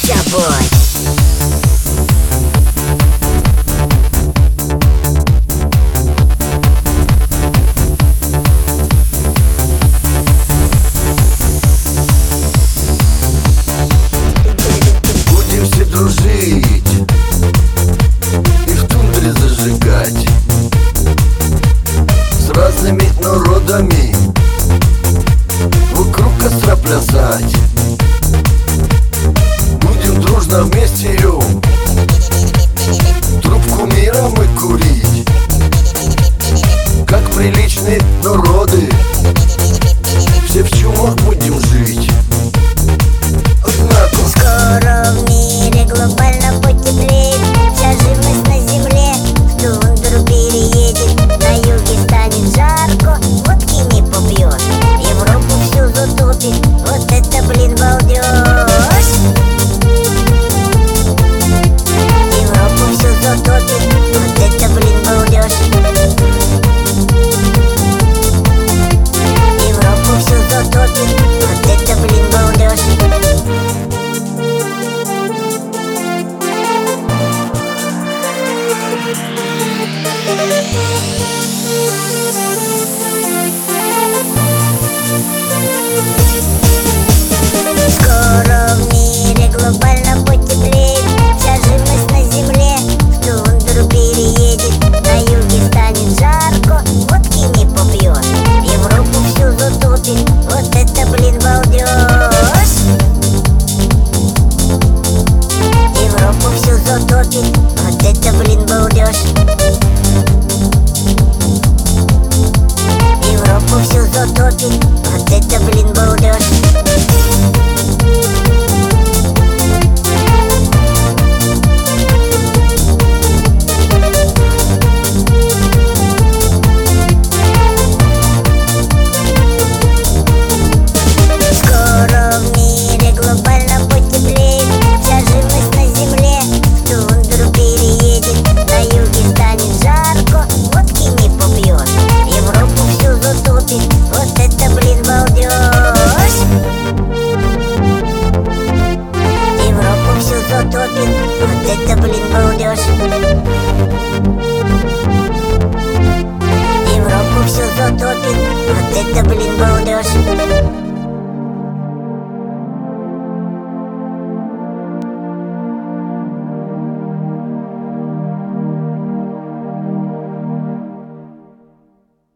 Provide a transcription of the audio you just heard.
тобой. Дружить и в тундре зажигать с разными народами, вокруг костра плясать. Будем дружно вместе трубку мира мы курить, как приличные народы, все в чумах будем жить. Скоро в мире глобально потеплеет, вся живность на земле в тундру переедет. На юге станет жарко, водки не попьешь, Европу всю затопит, вот это, блин, балдеж. Европу всю затопит, вот это, блин, балдеж. Европу всю затопит, вот это, блин, балдеж. Скоро в мире глобально потеплеет, вся живность на земле в тундру переедет. На юге станет жарко, водки не попьешь, Европу всю затопит, вот это, блин, балдеж. Европу всю затопит, вот это, блин, балдеж. Европу всю затопит, вот это, блин, балдеж. Скоро в мире глобально потеплеет, вся живность на земле в тундру переедет. На юге станет жарко, водки не попьешь, Европу всю затопит, вот это, блин, балдеж. Европу всю затопит, вот это, блин, балдеж. Европу всю затопит, вот это, блин, балдеж.